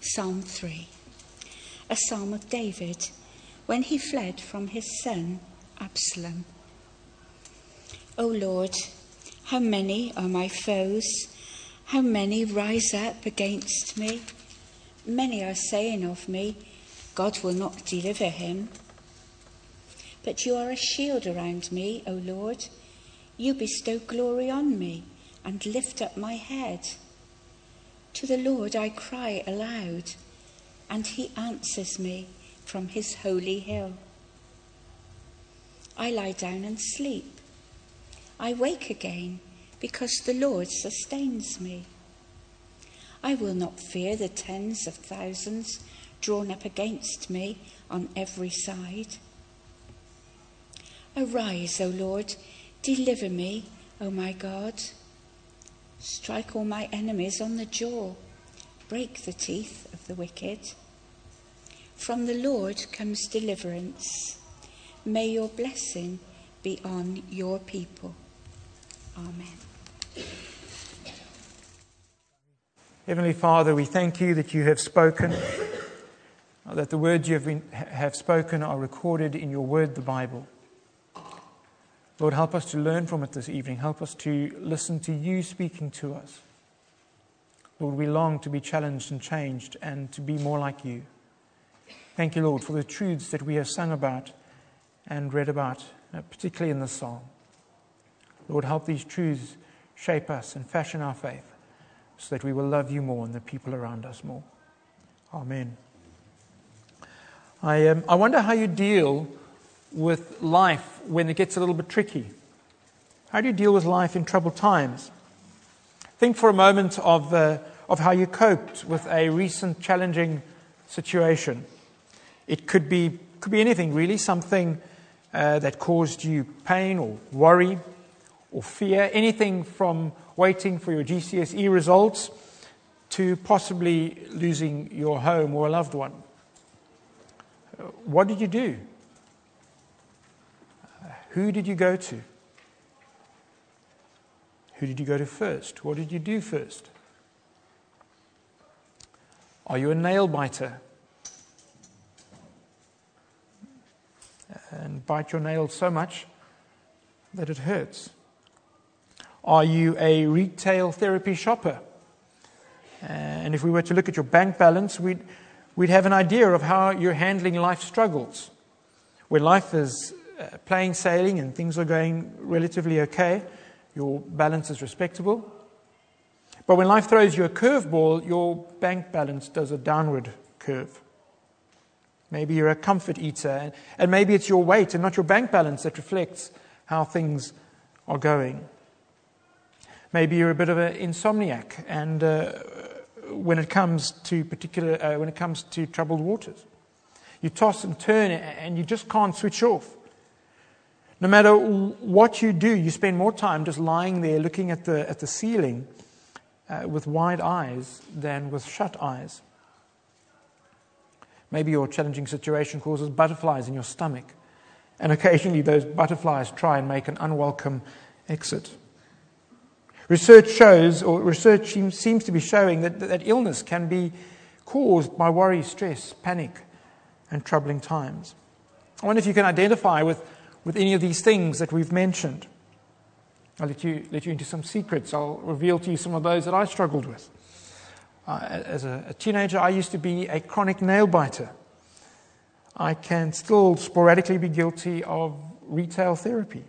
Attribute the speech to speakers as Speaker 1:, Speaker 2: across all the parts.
Speaker 1: Psalm 3, a psalm of David when he fled from his son Absalom. O Lord, how many are my foes? How many rise up against me? Many are saying of me, God will not deliver him. But you are a shield around me, O Lord. You bestow glory on me and lift up my head. To the Lord I cry aloud, and he answers me from his holy hill. I lie down and sleep. I wake again because the Lord sustains me. I will not fear the tens of thousands drawn up against me on every side. Arise, O Lord, deliver me, O my God. Strike all my enemies on the jaw. Break the teeth of the wicked. From the Lord comes deliverance. May your blessing be on your people. Amen.
Speaker 2: Heavenly Father, we thank you that you have spoken, that the words you have spoken are recorded in your word, the Bible. Lord, help us to learn from it this evening. Help us to listen to you speaking to us. Lord, we long to be challenged and changed and to be more like you. Thank you, Lord, for the truths that we have sung about and read about, particularly in this psalm. Lord, help these truths shape us and fashion our faith so that we will love you more and the people around us more. Amen. I wonder how you deal with life when it gets a little bit tricky. How do you deal with life in troubled times? Think for a moment of how you coped with a recent challenging situation. It could be anything really, something that caused you pain or worry or fear, anything from waiting for your GCSE results to possibly losing your home or a loved one. What did you do? Who did you go to? Who did you go to first? What did you do first? Are you a nail biter? And bite your nails so much that it hurts? Are you a retail therapy shopper? And if we were to look at your bank balance, we'd have an idea of how you're handling life struggles. When life is plain sailing and things are going relatively okay, your balance is respectable. But when life throws you a curveball, your bank balance does a downward curve. Maybe you're a comfort eater, and maybe it's your weight and not your bank balance that reflects how things are going. Maybe you're a bit of an insomniac, and when it comes to troubled waters, you toss and turn, and you just can't switch off. No matter what you do, you spend more time just lying there looking at the ceiling with wide eyes than with shut eyes. Maybe your challenging situation causes butterflies in your stomach, and occasionally those butterflies try and make an unwelcome exit. Research seems to be showing that illness can be caused by worry, stress, panic, and troubling times. I wonder if you can identify with any of these things that we've mentioned. I'll let you into some secrets. I'll reveal to you some of those that I struggled with. As a teenager, I used to be a chronic nail biter. I can still sporadically be guilty of retail therapy.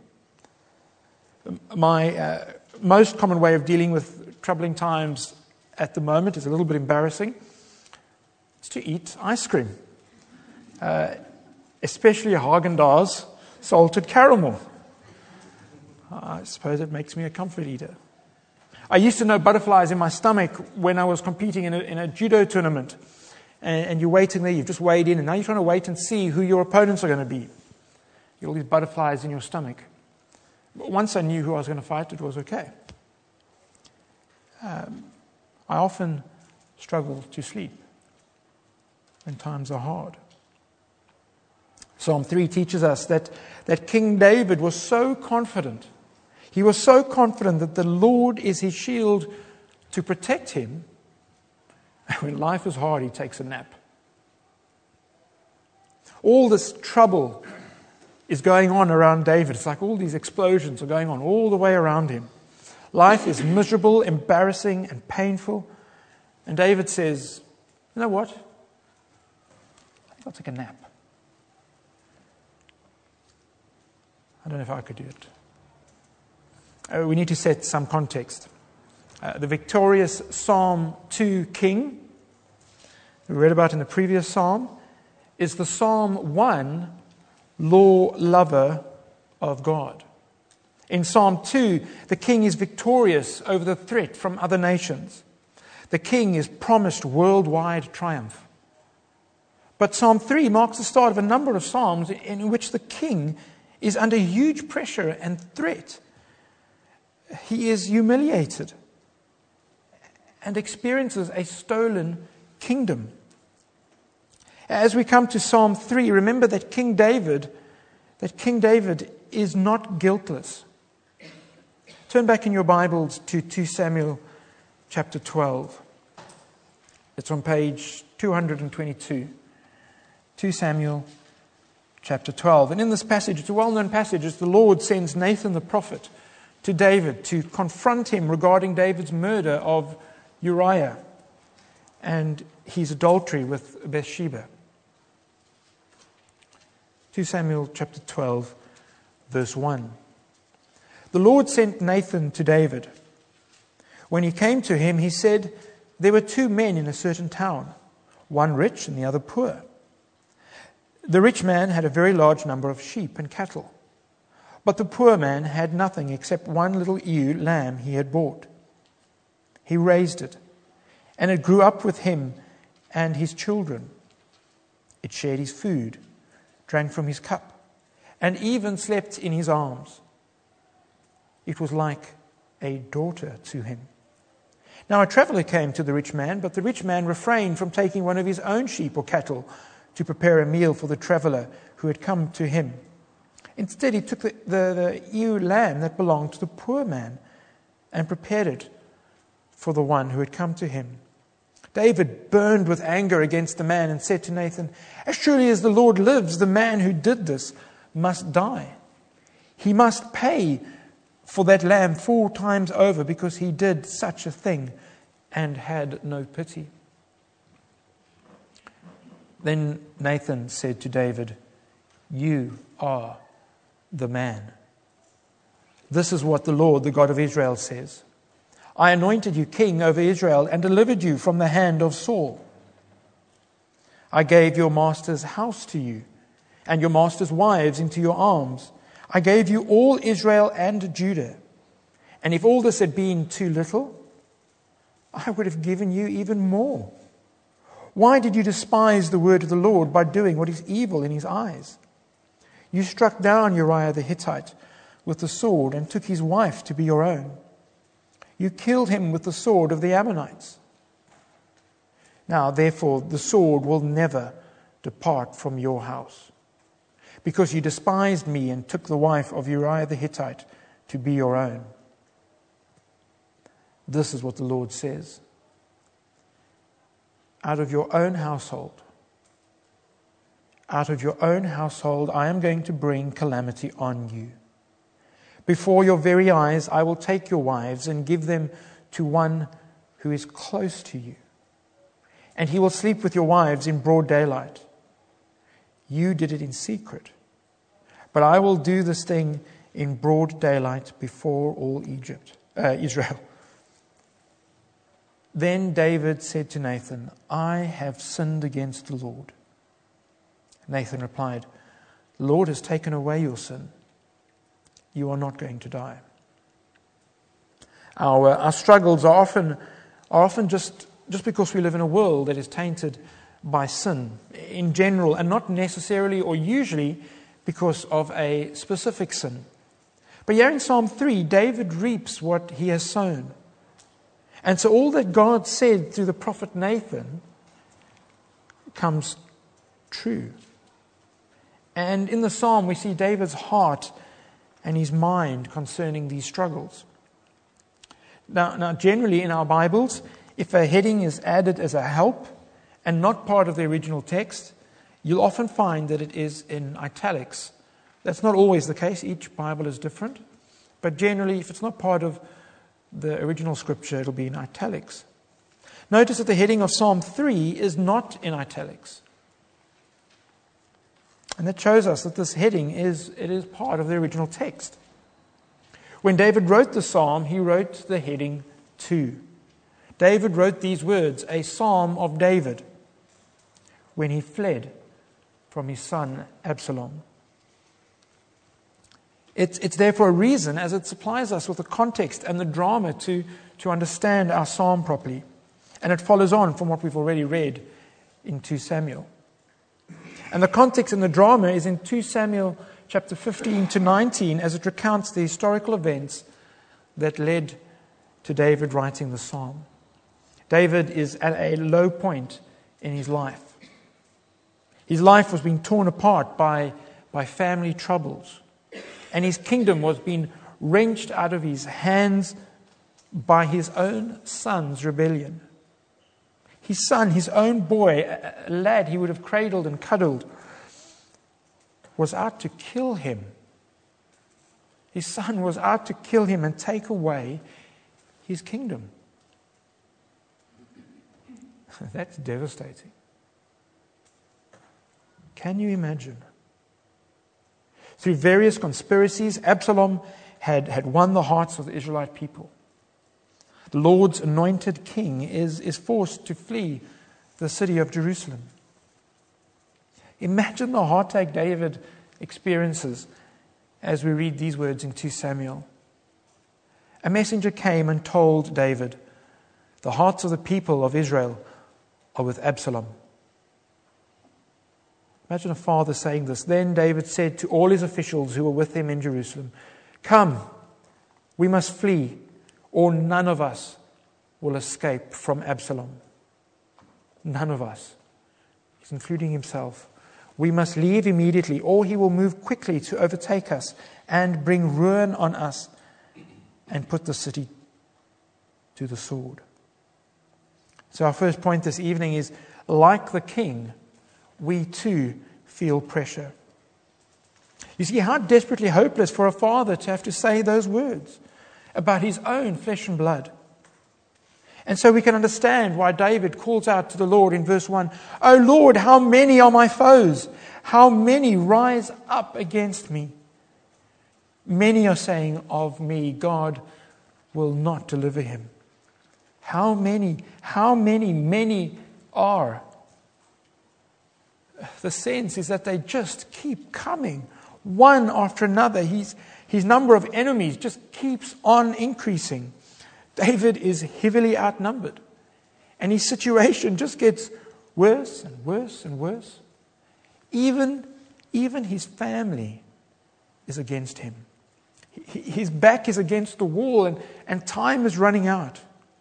Speaker 2: My most common way of dealing with troubling times at the moment is a little bit embarrassing. It's to eat ice cream, especially Haagen-Dazs salted caramel. I suppose it makes me a comfort eater. I used to know butterflies in my stomach when I was competing in a judo tournament. And you're waiting there, you've just weighed in, and now you're trying to wait and see who your opponents are going to be. You get all these butterflies in your stomach. But once I knew who I was going to fight, it was okay. I often struggle to sleep when times are hard. Psalm 3 teaches us that King David was so confident. He was so confident that the Lord is his shield to protect him, When life is hard, he takes a nap. All this trouble is going on around David. It's like all these explosions are going on all the way around him. Life is miserable, embarrassing, and painful. And David says, you know what? I'll take a nap. I don't know if I could do it. We need to set some context. The victorious Psalm 2 king, we read about in the previous psalm, is the Psalm 1 law lover of God. In Psalm 2, the king is victorious over the threat from other nations. The king is promised worldwide triumph. But Psalm 3 marks the start of a number of psalms in which the king is under huge pressure and threat. He is humiliated and experiences a stolen kingdom. As we come to Psalm 3, remember that King David is not guiltless. Turn back in your Bibles to 2 Samuel chapter 12. It's on page 222. 2 Samuel chapter 12. And in this passage, it's a well-known passage, as the Lord sends Nathan the prophet to David to confront him regarding David's murder of Uriah and his adultery with Bathsheba. 2 Samuel chapter 12, verse 1. The Lord sent Nathan to David. When he came to him, he said, there were two men in a certain town, one rich and the other poor. The rich man had a very large number of sheep and cattle, but the poor man had nothing except one little ewe lamb he had bought. He raised it, and it grew up with him and his children. It shared his food, drank from his cup, and even slept in his arms. It was like a daughter to him. Now a traveler came to the rich man, but the rich man refrained from taking one of his own sheep or cattle to prepare a meal for the traveler who had come to him. Instead, he took the ewe lamb that belonged to the poor man and prepared it for the one who had come to him. David burned with anger against the man and said to Nathan, as surely as the Lord lives, the man who did this must die. He must pay for that lamb 4 times over, because he did such a thing and had no pity. Then Nathan said to David, you are the man. This is what the Lord, the God of Israel, says. I anointed you king over Israel and delivered you from the hand of Saul. I gave your master's house to you and your master's wives into your arms. I gave you all Israel and Judah. And if all this had been too little, I would have given you even more. Why did you despise the word of the Lord by doing what is evil in his eyes? You struck down Uriah the Hittite with the sword and took his wife to be your own. You killed him with the sword of the Ammonites. Now, therefore, the sword will never depart from your house, because you despised me and took the wife of Uriah the Hittite to be your own. This is what the Lord says. Out of your own household, I am going to bring calamity on you. Before your very eyes, I will take your wives and give them to one who is close to you. And he will sleep with your wives in broad daylight. You did it in secret, but I will do this thing in broad daylight before all Israel. Then David said to Nathan, I have sinned against the Lord. Nathan replied, the Lord has taken away your sin. You are not going to die. Our struggles are often just because we live in a world that is tainted by sin in general, and not necessarily or usually because of a specific sin. But here in Psalm 3, David reaps what he has sown. And so all that God said through the prophet Nathan comes true. And in the psalm, we see David's heart and his mind concerning these struggles. Now, generally in our Bibles, If a heading is added as a help and not part of the original text, you'll often find that it is in italics. That's not always the case. Each Bible is different. But generally, if it's not part of the original scripture, it'll be in italics. Notice that the heading of Psalm 3 is not in italics. And that shows us that this heading is part of the original text. When David wrote the psalm, he wrote the heading 2. David wrote these words, a psalm of David, when he fled from his son Absalom. It's there for a reason, as it supplies us with the context and the drama to understand our psalm properly. And it follows on from what we've already read in 2 Samuel. And the context and the drama is in 2 Samuel chapter 15 to 19, as it recounts the historical events that led to David writing the psalm. David is at a low point in his life. His life was being torn apart by family troubles. And his kingdom was being wrenched out of his hands by his own son's rebellion. His son, his own boy, a lad he would have cradled and cuddled, was out to kill him. His son was out to kill him and take away his kingdom. That's devastating. Can you imagine? Through various conspiracies, Absalom had won the hearts of the Israelite people. The Lord's anointed king is forced to flee the city of Jerusalem. Imagine the heartache David experiences as we read these words in 2 Samuel. A messenger came and told David, the hearts of the people of Israel are with Absalom. Imagine a father saying this. Then David said to all his officials who were with him in Jerusalem, come, we must flee, or none of us will escape from Absalom. None of us. He's including himself. We must leave immediately, or he will move quickly to overtake us and bring ruin on us and put the city to the sword. So our first point this evening is, like the king, we too feel pressure. You see how desperately hopeless for a father to have to say those words about his own flesh and blood. And so we can understand why David calls out to the Lord in verse 1, "O Lord, how many are my foes? How many rise up against me? Many are saying of me, God will not deliver him." How many are. The sense is that they just keep coming, one after another. His number of enemies just keeps on increasing. David is heavily outnumbered, and his situation just gets worse and worse and worse. Even his family is against him. His back is against the wall, and time is running out.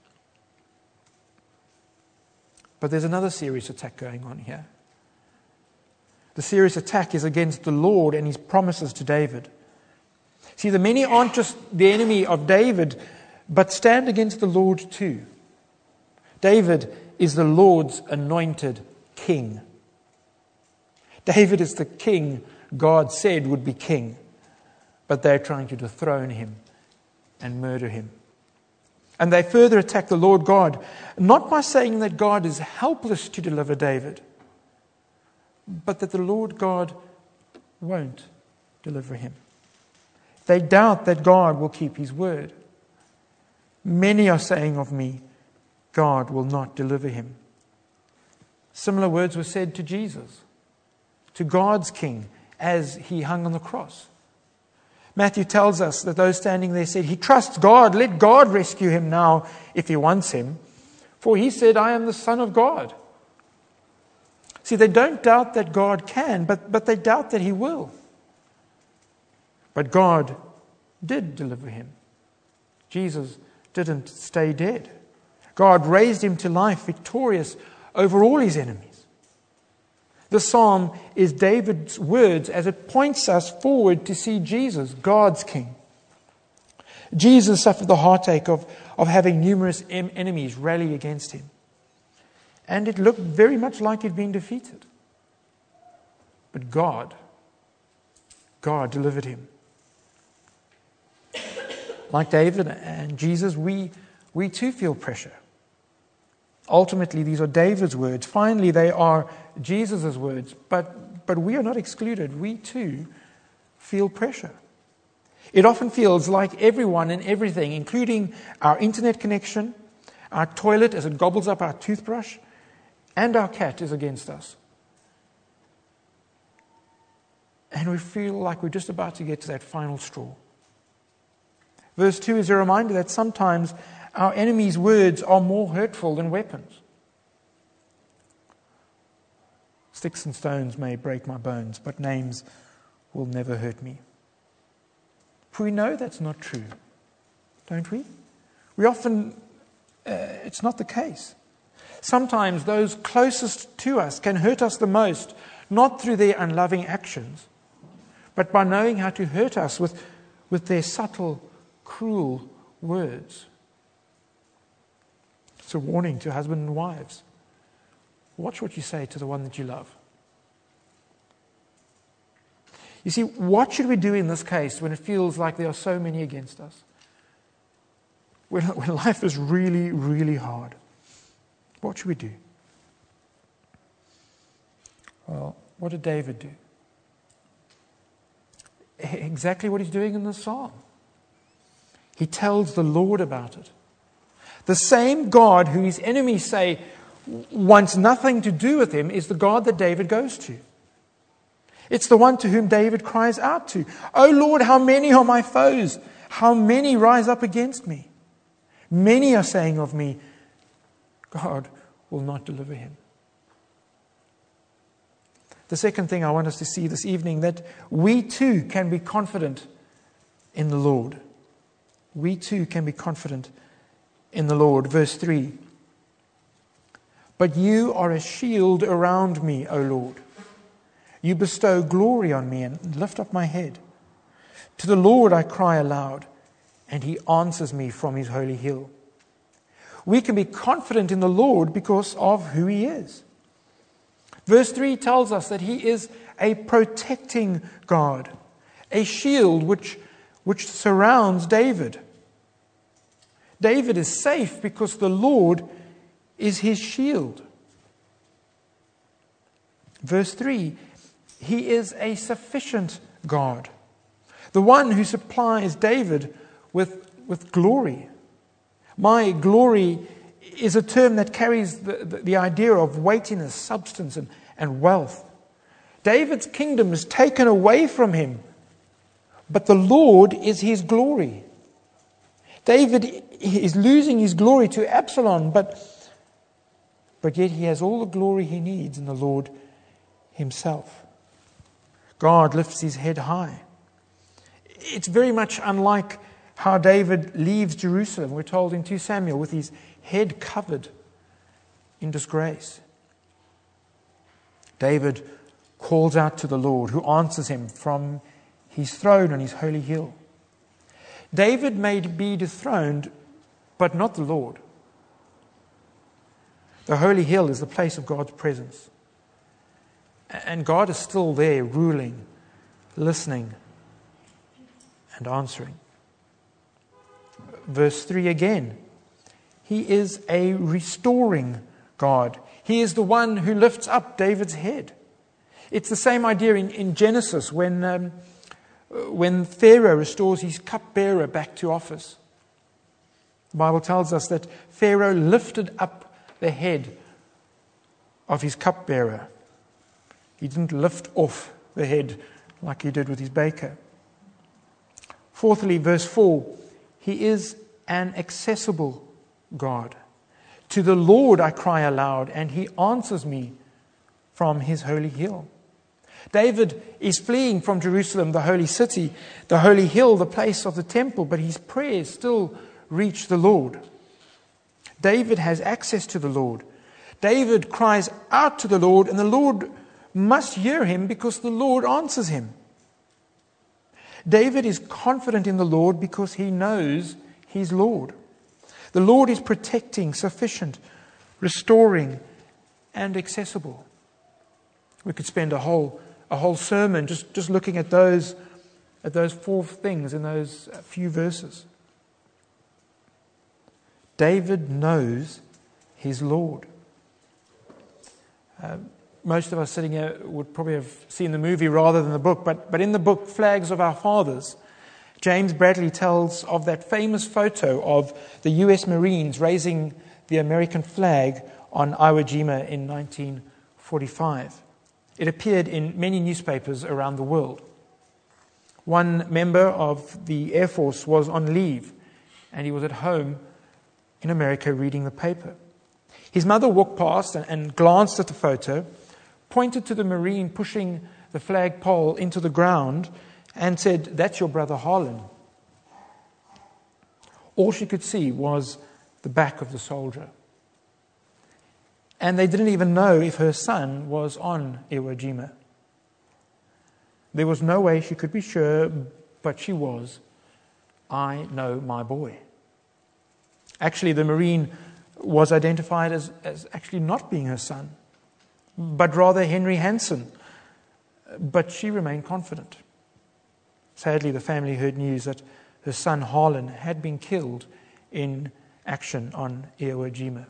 Speaker 2: But there's another serious attack going on here. The serious attack is against the Lord and his promises to David. See, the many aren't just the enemy of David, but stand against the Lord too. David is the Lord's anointed king. David is the king God said would be king, but they're trying to dethrone him and murder him. And they further attack the Lord God, not by saying that God is helpless to deliver David, but that the Lord God won't deliver him. They doubt that God will keep his word. Many are saying of me, God will not deliver him. Similar words were said to Jesus, to God's king, as he hung on the cross. Matthew tells us that those standing there said, he trusts God. Let God rescue him now if he wants him. For he said, I am the Son of God. See, they don't doubt that God can, but they doubt that he will. But God did deliver him. Jesus didn't stay dead. God raised him to life, victorious over all his enemies. The psalm is David's words as it points us forward to see Jesus, God's King. Jesus suffered the heartache of having numerous enemies rally against him. And it looked very much like he'd been defeated. But God delivered him. Like David and Jesus, we too feel pressure. Ultimately, these are David's words. Finally, they are Jesus' words. But we are not excluded. We too feel pressure. It often feels like everyone and everything, including our internet connection, our toilet as it gobbles up our toothbrush, and our cat, is against us. And we feel like we're just about to get to that final straw. Verse 2 is a reminder that sometimes our enemy's words are more hurtful than weapons. Sticks and stones may break my bones, but names will never hurt me. We know that's not true, don't we? We often, it's not the case. Sometimes those closest to us can hurt us the most, not through their unloving actions, but by knowing how to hurt us with their subtle, cruel words. It's a warning to husbands and wives. Watch what you say to the one that you love. You see, what should we do in this case when it feels like there are so many against us? When life is really, really hard. What should we do? Well, what did David do? Exactly what he's doing in the psalm. He tells the Lord about it. The same God who his enemies say wants nothing to do with him is the God that David goes to. It's the one to whom David cries out to. "Oh Lord, how many are my foes? How many rise up against me? Many are saying of me, God will not deliver him." The second thing I want us to see this evening, that we too can be confident in the Lord. We too can be confident in the Lord. Verse 3. "But you are a shield around me, O Lord. You bestow glory on me and lift up my head. To the Lord I cry aloud, and he answers me from his holy hill." We can be confident in the Lord because of who he is. Verse 3 tells us that he is a protecting God, a shield which surrounds David. David is safe because the Lord is his shield. Verse 3, he is a sufficient God, the one who supplies David with glory. My glory is a term that carries the idea of weightiness, substance, and wealth. David's kingdom is taken away from him, but the Lord is his glory. David is losing his glory to Absalom, but yet he has all the glory he needs in the Lord himself. God lifts his head high. It's very much unlike how David leaves Jerusalem, we're told in 2 Samuel, with his head covered in disgrace. David calls out to the Lord, who answers him from his throne on his holy hill. David may be dethroned, but not the Lord. The holy hill is the place of God's presence. And God is still there, ruling, listening, and answering. Verse 3 again. He is a restoring God. He is the one who lifts up David's head. It's the same idea in Genesis when Pharaoh restores his cupbearer back to office. The Bible tells us that Pharaoh lifted up the head of his cupbearer. He didn't lift off the head like he did with his baker. Fourthly, verse 4, he is an accessible God. To the Lord I cry aloud, and he answers me from his holy hill. David is fleeing from Jerusalem, the holy city, the holy hill, the place of the temple, but his prayers still reach the Lord. David has access to the Lord. David cries out to the Lord, and the Lord must hear him because the Lord answers him. David is confident in the Lord because he knows he's Lord. The Lord is protecting, sufficient, restoring, and accessible. We could spend a whole sermon just looking at those four things in those few verses. David knows his Lord. Most of us sitting here would probably have seen the movie rather than the book, but in the book, Flags of Our Fathers, James Bradley tells of that famous photo of the US Marines raising the American flag on Iwo Jima in 1945. It appeared in many newspapers around the world. One member of the Air Force was on leave, and he was at home in America reading the paper. His mother walked past and glanced at the photo, pointed to the Marine pushing the flagpole into the ground, and said, "That's your brother Harlan." All she could see was the back of the soldier. And they didn't even know if her son was on Iwo Jima. There was no way she could be sure, but she was. "I know my boy." Actually, the Marine was identified as actually not being her son, but rather Henry Hansen. But she remained confident. Sadly, the family heard news that her son Harlan had been killed in action on Iwo Jima.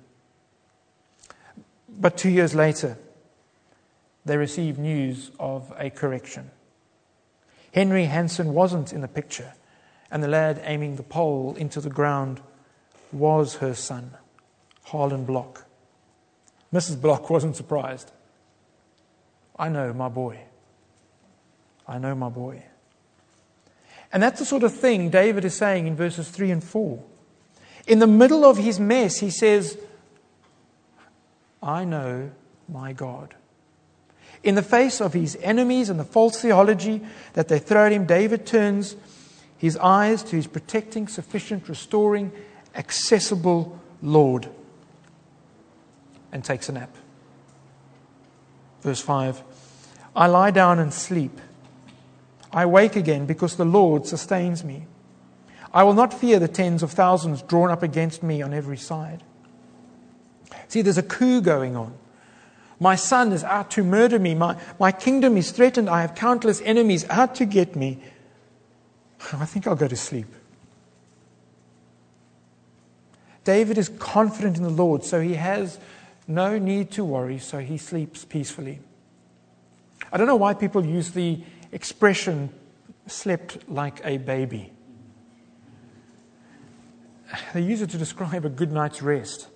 Speaker 2: But 2 years later, they received news of a correction. Henry Hansen wasn't in the picture, and the lad aiming the pole into the ground was her son, Harlan Block. Mrs. Block wasn't surprised. "I know my boy. I know my boy." And that's the sort of thing David is saying in verses 3 and 4. In the middle of his mess, he says, "I know my God." In the face of his enemies and the false theology that they throw at him, David turns his eyes to his protecting, sufficient, restoring, accessible Lord and takes a nap. Verse 5, "I lie down and sleep. I wake again because the Lord sustains me. I will not fear the tens of thousands drawn up against me on every side." See, there's a coup going on. My son is out to murder me. My kingdom is threatened. I have countless enemies out to get me. I think I'll go to sleep. David is confident in the Lord, so he has no need to worry, so he sleeps peacefully. I don't know why people use the expression "slept like a baby." They use it to describe a good night's rest.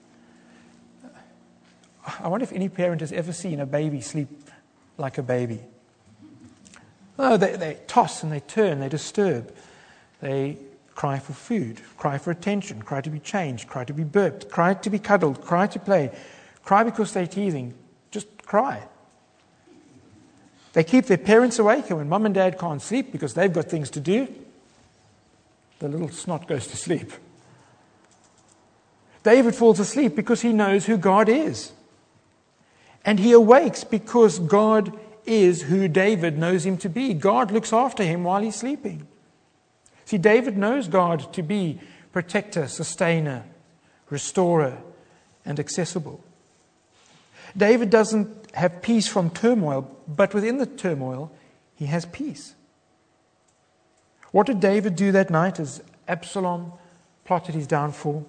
Speaker 2: I wonder if any parent has ever seen a baby sleep like a baby. Oh, they toss and they turn, they disturb. They cry for food, cry for attention, cry to be changed, cry to be burped, cry to be cuddled, cry to play, cry because they're teething. Just cry. They keep their parents awake, and when mum and dad can't sleep because they've got things to do, the little snot goes to sleep. David falls asleep because he knows who God is. And he awakes because God is who David knows him to be. God looks after him while he's sleeping. See, David knows God to be protector, sustainer, restorer, and accessible. David doesn't have peace from turmoil, but within the turmoil, he has peace. What did David do that night as Absalom plotted his downfall?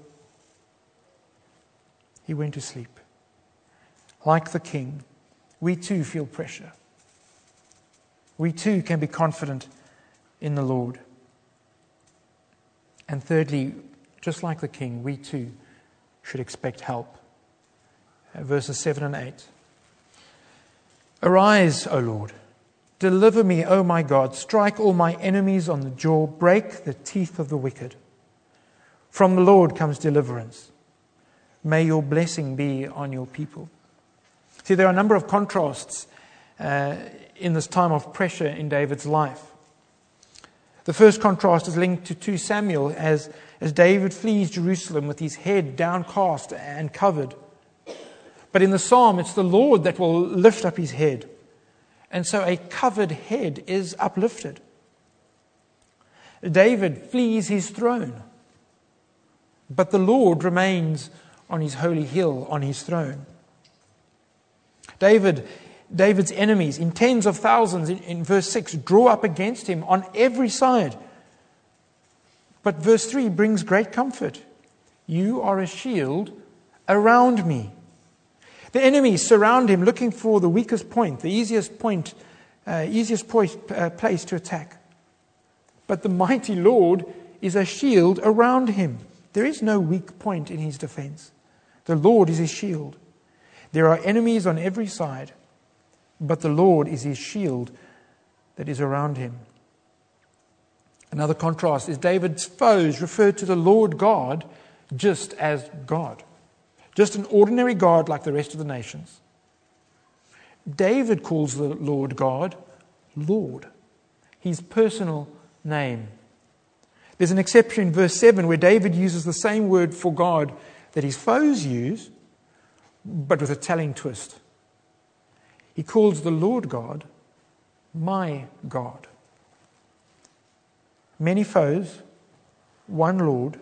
Speaker 2: He went to sleep. Like the king, we too feel pressure. We too can be confident in the Lord. And thirdly, just like the king, we too should expect help. Verses 7 and 8. "Arise, O Lord. Deliver me, O my God. Strike all my enemies on the jaw. Break the teeth of the wicked. From the Lord comes deliverance. May your blessing be on your people." See, there are a number of contrasts in this time of pressure in David's life. The first contrast is linked to 2 Samuel as David flees Jerusalem with his head downcast and covered. But in the psalm, it's the Lord that will lift up his head. And so a covered head is uplifted. David flees his throne. But the Lord remains on his holy hill, on his throne. David's enemies, in tens of thousands, in verse 6, draw up against him on every side. But verse 3 brings great comfort. You are a shield around me. The enemies surround him, looking for the weakest point, the easiest place to attack. But the mighty Lord is a shield around him. There is no weak point in his defense. The Lord is his shield. There are enemies on every side, but the Lord is his shield that is around him. Another contrast is David's foes referred to the Lord God just as God. Just an ordinary God like the rest of the nations. David calls the Lord God Lord, his personal name. There's an exception in verse 7 where David uses the same word for God that his foes use, but with a telling twist. He calls the Lord God my God. Many foes, one Lord,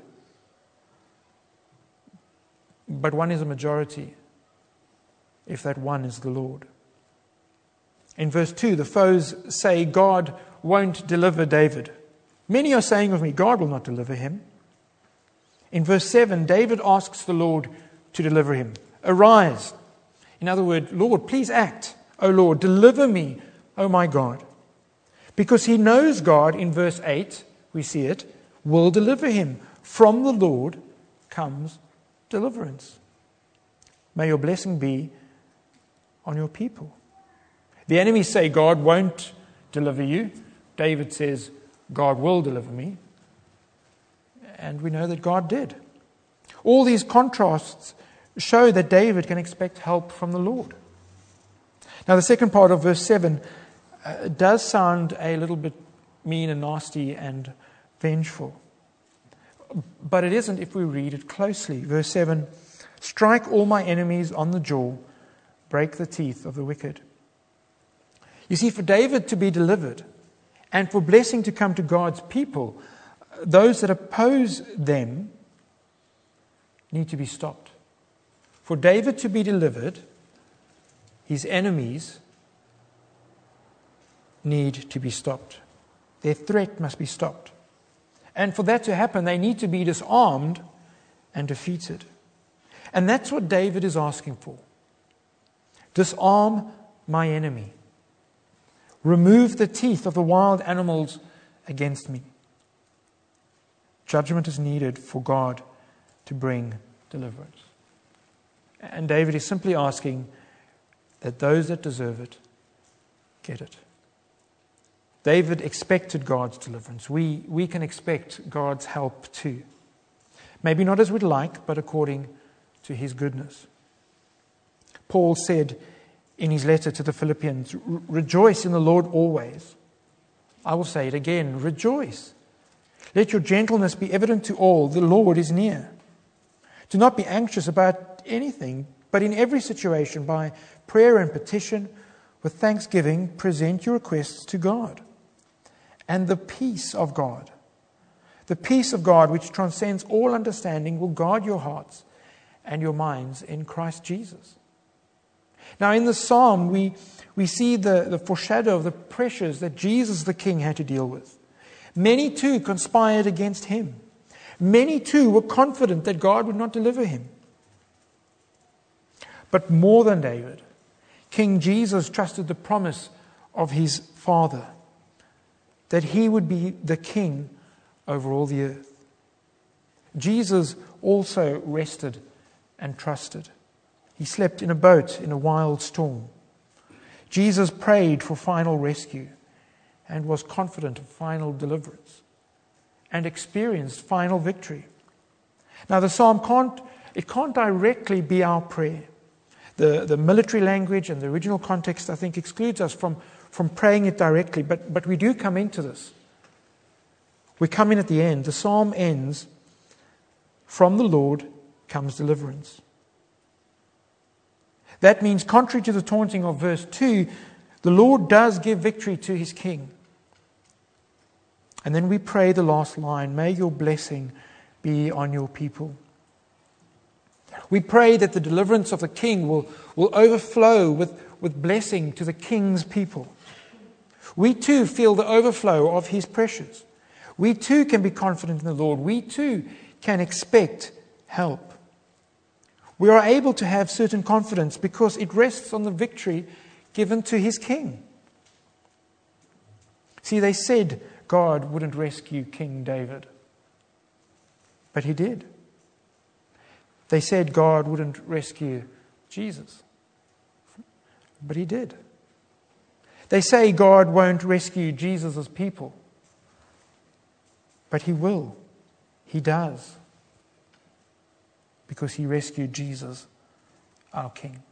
Speaker 2: but one is a majority if that one is the Lord. In verse 2, the foes say God won't deliver David. Many are saying of me, God will not deliver him. In verse 7, David asks the Lord to deliver him. Arise. In other words, Lord, please act. O Lord, deliver me, O my God. Because he knows God, in verse 8, we see it, will deliver him. From the Lord comes deliverance. May your blessing be on your people. The enemies say God won't deliver you. David says God will deliver me. And we know that God did. All these contrasts show that David can expect help from the Lord. Now the second part of verse 7 does sound a little bit mean and nasty and vengeful. But it isn't if we read it closely. Verse 7, strike all my enemies on the jaw, break the teeth of the wicked. You see, for David to be delivered and for blessing to come to God's people, those that oppose them need to be stopped. For David to be delivered, his enemies need to be stopped. Their threat must be stopped. And for that to happen, they need to be disarmed and defeated. And that's what David is asking for. Disarm my enemy. Remove the teeth of the wild animals against me. Judgment is needed for God to bring deliverance. And David is simply asking that those that deserve it get it. David expected God's deliverance. We can expect God's help too. Maybe not as we'd like, but according to his goodness. Paul said in his letter to the Philippians, rejoice in the Lord always. I will say it again, rejoice. Let your gentleness be evident to all. The Lord is near. Do not be anxious about anything, but in every situation, by prayer and petition, with thanksgiving, present your requests to God. And the peace of God, which transcends all understanding, will guard your hearts and your minds in Christ Jesus. Now in the psalm, we see the foreshadow of the pressures that Jesus the King had to deal with. Many too conspired against him. Many too were confident that God would not deliver him. But more than David, King Jesus trusted the promise of his Father, that he would be the king over all the earth. Jesus also rested and trusted. He slept in a boat in a wild storm. Jesus prayed for final rescue and was confident of final deliverance and experienced final victory. Now the psalm can't directly be our prayer. The military language and the original context, I think, excludes us from praying it directly, but we do come into this. We come in at the end. The psalm ends, from the Lord comes deliverance. That means, contrary to the taunting of verse 2, the Lord does give victory to his king. And then we pray the last line, may your blessing be on your people. We pray that the deliverance of the king will overflow with blessing to the king's people. We too feel the overflow of his pressures. We too can be confident in the Lord. We too can expect help. We are able to have certain confidence because it rests on the victory given to his king. See, they said God wouldn't rescue King David, but he did. They said God wouldn't rescue Jesus, but he did. They say God won't rescue Jesus' people, but he will. He does. Because he rescued Jesus, our King.